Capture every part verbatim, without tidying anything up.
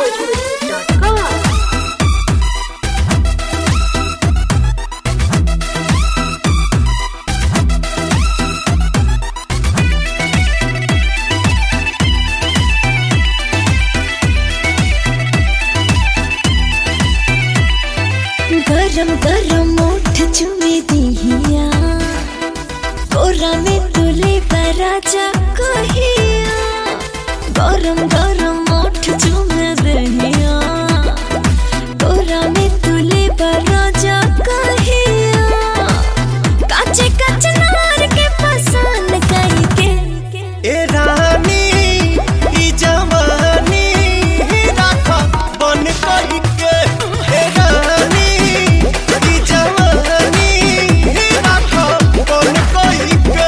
bhojpuri dot com। गरम गरम ओठ चुमे दिहिया कोरा में तुले राजा कहिया गरम गरम ओठ चुमे दिहिया कोरा में तुले राजा कहिया काचे काचे नार के पसंद कई के ए रानी ई जवानी राखा बन कई के ए रानी ई जवानी राखा बन कई के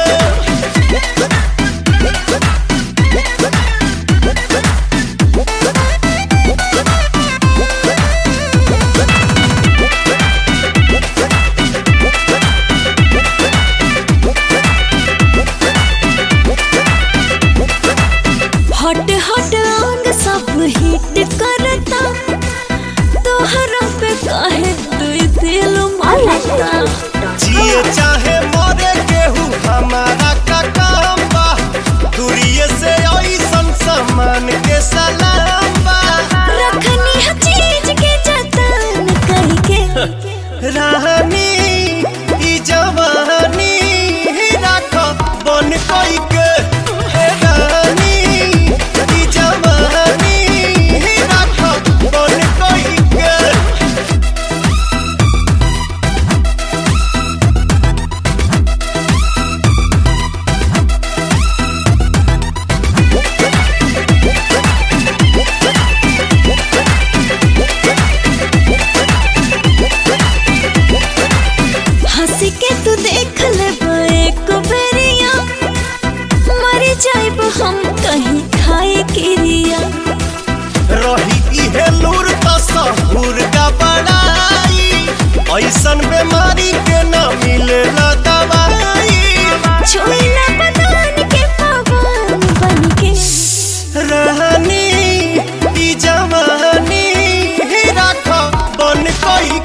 हट हट अंग सब हिट करता तोहरा पे काहे दुई दिल मारता जिए चाहे मरे केहू हमारा का काम बा दूरिये से ऐसन सामान के सलाम बा रखनी है चीज के जतन करके रानी ई जवानी राख बन कई के ए रानी ई जवानी राख बन कई के हंसी के तू देख ले एक बेरिया मर जाइब हम कहीं खाए किरिया रही इहे लूर त सहूर का बड़ाई ऐसन बीमारी के न मिलेला दवाई छोइला बदन के पवन बन के रानी ई जवानी राख बन कई